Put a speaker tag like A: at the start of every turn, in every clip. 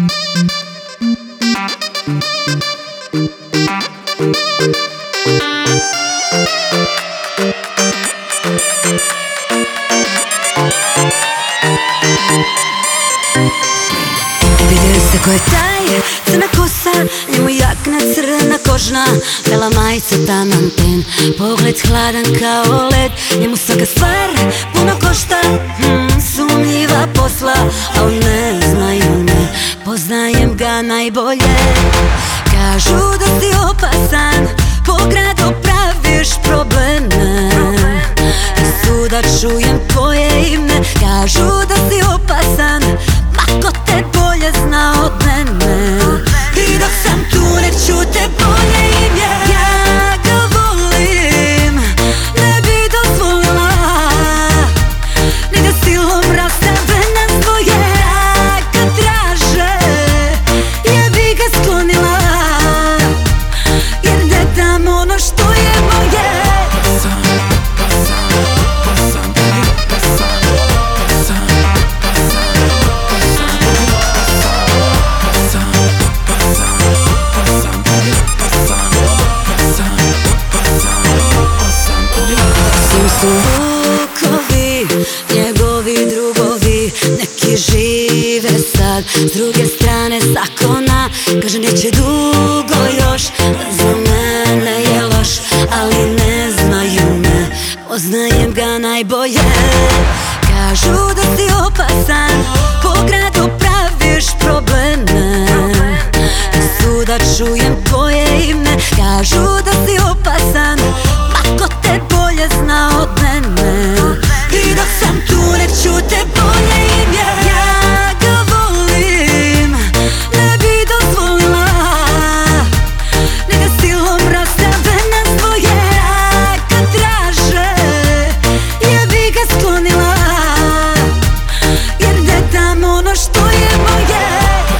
A: Vidio se ko je taj, crna kosa, njemu jakna crna kožna, bela majica taman ten, pogled hladan kao led. Njemu svaka stvar puno košta, sumnjiva posla, al ne znaju me, poznajem ga najbolje. Kažu da si opasan, po gradu praviš probleme, i svuda čujem tvoje ime. Kažu da si opasan, ma ko te bolje zna od mene, i dok sam tu nek ću te bolje im je. Ja ga volim, ne bi dozvolila ni da silom rastave nas dvoje. A kad traže, ja bi ga sklonila, jer ne dam ono što je moje. Su vukovi, njegovi drugovi, neki žive sad s druge strane zakona. Kaže neće dugo još, za mene je loš, ali ne znaju me, poznajem ga najbolje. Kažu da si opasan, po gradu praviš probleme, i svuda čujem tvoje ime. Kažu da si opasan, ma ko te bolje zna od mene, i dok sam tu nek ću te bolje im je. Ja ga volim, ne bi dozvolila ni da silom rastave nas dvoje. A kad traže, ja bi ga sklonila, jer ne dam ono što je moje.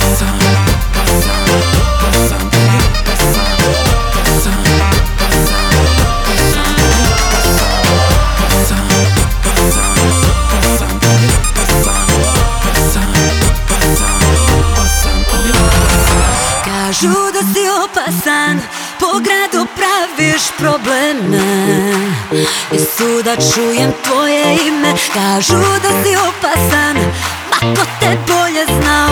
A: Kažu da si opasan, po gradu praviš probleme, i svuda čujem tvoje ime. Kažu da si opasan, ma ko te bolje zna